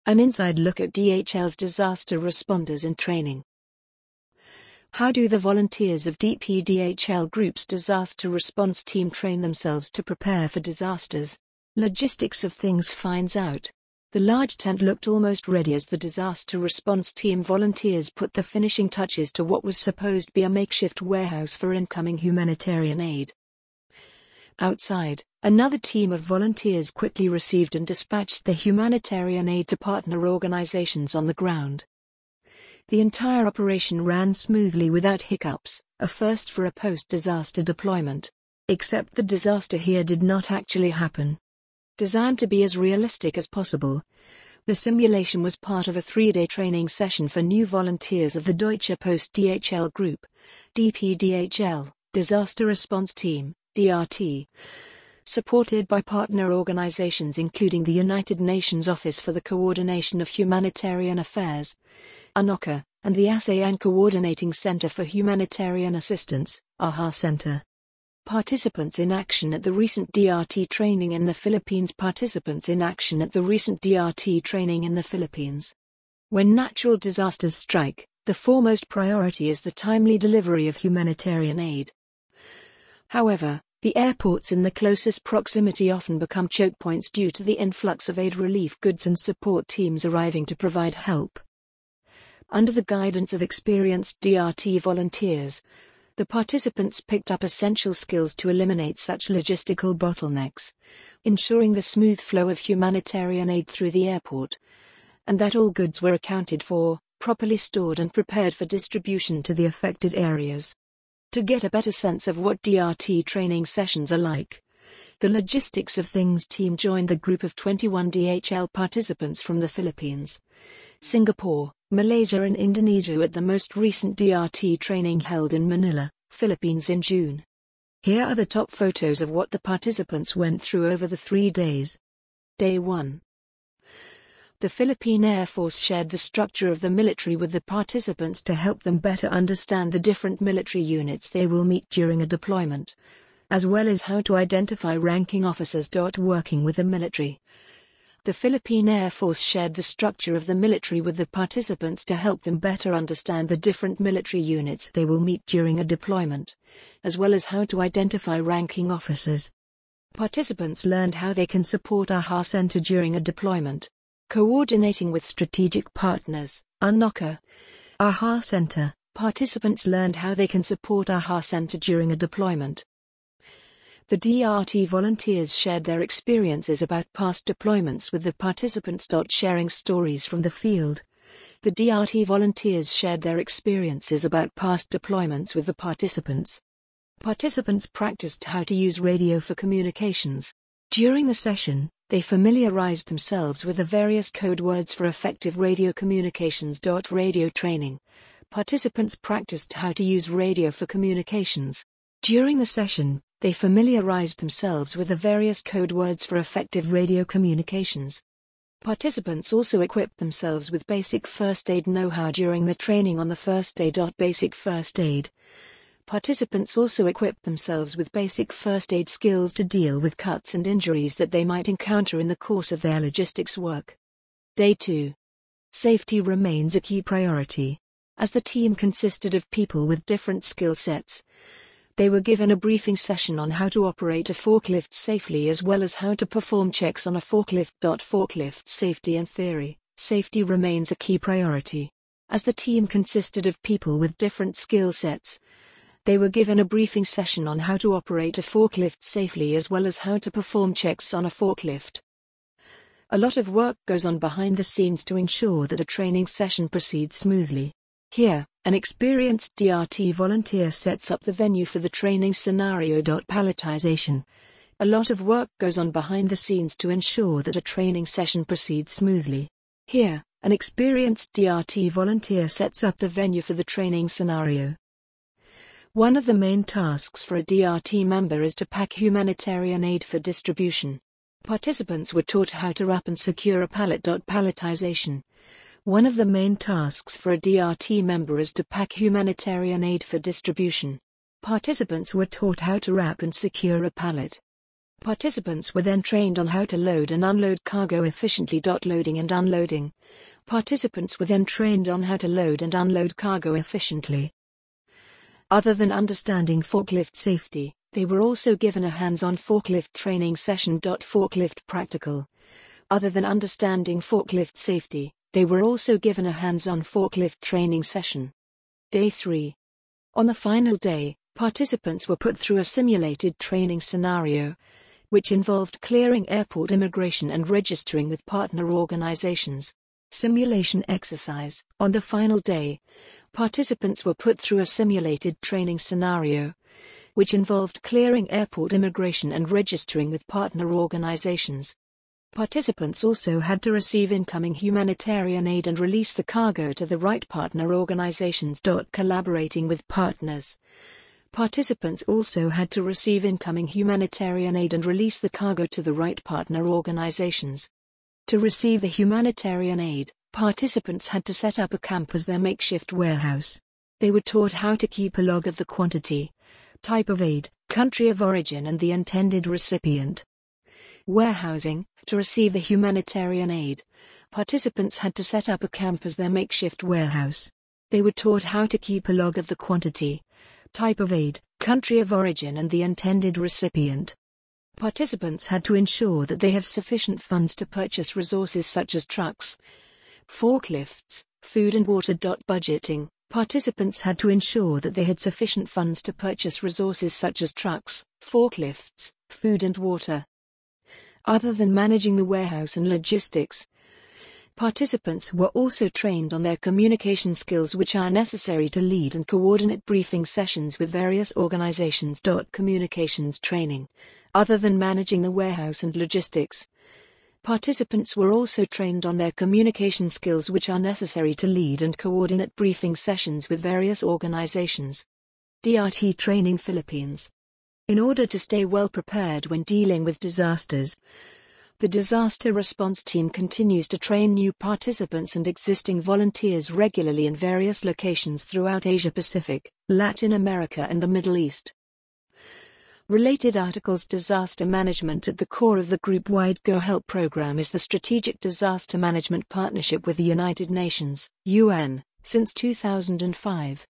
An inside look at DHL's disaster responders in training. How do the volunteers of DPDHL Group's disaster response team train themselves to prepare for disasters? Logistics of Things finds out. The large tent looked almost ready as the disaster response team volunteers put the finishing touches to what was supposed to be a makeshift warehouse for incoming humanitarian aid. Outside, another team of volunteers quickly received and dispatched the humanitarian aid to partner organizations on the ground. The entire operation ran smoothly without hiccups, a first for a post-disaster deployment. Except the disaster here did not actually happen. Designed to be as realistic as possible, the simulation was part of a 3-day training session for new volunteers of the Deutsche Post DHL Group, DPDHL, Disaster Response Team, DRT, supported by partner organizations including the United Nations Office for the Coordination of Humanitarian Affairs, UNOCHA, and the ASEAN Coordinating Center for Humanitarian Assistance, AHA Center. Participants in action at the recent DRT training in the Philippines. Participants in action at the recent DRT training in the Philippines. When natural disasters strike, the foremost priority is the timely delivery of humanitarian aid. However, the airports in the closest proximity often become choke points due to the influx of aid relief goods and support teams arriving to provide help. Under the guidance of experienced DRT volunteers, the participants picked up essential skills to eliminate such logistical bottlenecks, ensuring the smooth flow of humanitarian aid through the airport, and that all goods were accounted for, properly stored and prepared for distribution to the affected areas. To get a better sense of what DRT training sessions are like, the Logistics of Things team joined the group of 21 DHL participants from the Philippines, Singapore, Malaysia and Indonesia at the most recent DRT training held in Manila, Philippines in June. Here are the top photos of what the participants went through over the 3 days. Day 1. The Philippine Air Force shared the structure of the military with the participants to help them better understand the different military units they will meet during a deployment, as well as how to identify ranking officers. Working with the military. The Philippine Air Force shared the structure of the military with the participants to help them better understand the different military units they will meet during a deployment, as well as how to identify ranking officers. Participants learned how they can support AHA Center during a deployment. Coordinating with strategic partners, UNOCHA, AHA Center, participants learned how they can support AHA Center during a deployment. The DRT volunteers shared their experiences about past deployments with the participants. Sharing stories from the field. The DRT volunteers shared their experiences about past deployments with the participants. Participants practiced how to use radio for communications. During the session, they familiarized themselves with the various code words for effective radio communications. Radio training. Participants practiced how to use radio for communications. During the session, they familiarized themselves with the various code words for effective radio communications. Participants also equipped themselves with basic first aid know-how during the training on the first aid. Basic first aid. Participants also equipped themselves with basic first aid skills to deal with cuts and injuries that they might encounter in the course of their logistics work. Day 2. Safety remains a key priority. As the team consisted of people with different skill sets, they were given a briefing session on how to operate a forklift safely as well as how to perform checks on a forklift. Forklift safety and theory. Safety remains a key priority. As the team consisted of people with different skill sets, they were given a briefing session on how to operate a forklift safely as well as how to perform checks on a forklift. A lot of work goes on behind the scenes to ensure that a training session proceeds smoothly. Here, an experienced DRT volunteer sets up the venue for the training scenario. Palletization. A lot of work goes on behind the scenes to ensure that a training session proceeds smoothly. Here, an experienced DRT volunteer sets up the venue for the training scenario. One of the main tasks for a DRT member is to pack humanitarian aid for distribution. Participants were taught how to wrap and secure a pallet. Palletization. One of the main tasks for a DRT member is to pack humanitarian aid for distribution. Participants were taught how to wrap and secure a pallet. Participants were then trained on how to load and unload cargo efficiently. Loading and unloading. Participants were then trained on how to load and unload cargo efficiently. Other than understanding forklift safety, they were also given a hands-on forklift training session. Forklift practical. Other than understanding forklift safety, they were also given a hands-on forklift training session. Day 3. On the final day, participants were put through a simulated training scenario, which involved clearing airport immigration and registering with partner organizations. Simulation exercise. On the final day, participants were put through a simulated training scenario, which involved clearing airport immigration and registering with partner organizations. Participants also had to receive incoming humanitarian aid and release the cargo to the right partner organizations. Collaborating with partners. Participants also had to receive incoming humanitarian aid and release the cargo to the right partner organizations. To receive the humanitarian aid, participants had to set up a camp as their makeshift warehouse. They were taught how to keep a log of the quantity, type of aid, country of origin and the intended recipient. Warehousing. To receive the humanitarian aid, participants had to set up a camp as their makeshift warehouse. They were taught how to keep a log of the quantity, type of aid, country of origin and the intended recipient. Participants had to ensure that they have sufficient funds to purchase resources such as trucks, forklifts, food and water. Budgeting. Participants had to ensure that they had sufficient funds to purchase resources such as trucks, forklifts, food and water. Other than managing the warehouse and logistics, participants were also trained on their communication skills which are necessary to lead and coordinate briefing sessions with various organizations. Communications training. Other than managing the warehouse and logistics, participants were also trained on their communication skills which are necessary to lead and coordinate briefing sessions with various organizations. DRT Training Philippines. In order to stay well prepared when dealing with disasters, the disaster response team continues to train new participants and existing volunteers regularly in various locations throughout Asia Pacific, Latin America and the Middle East. Related articles. Disaster management. At the core of the group-wide GoHelp program is the Strategic Disaster Management Partnership with the United Nations, UN, since 2005.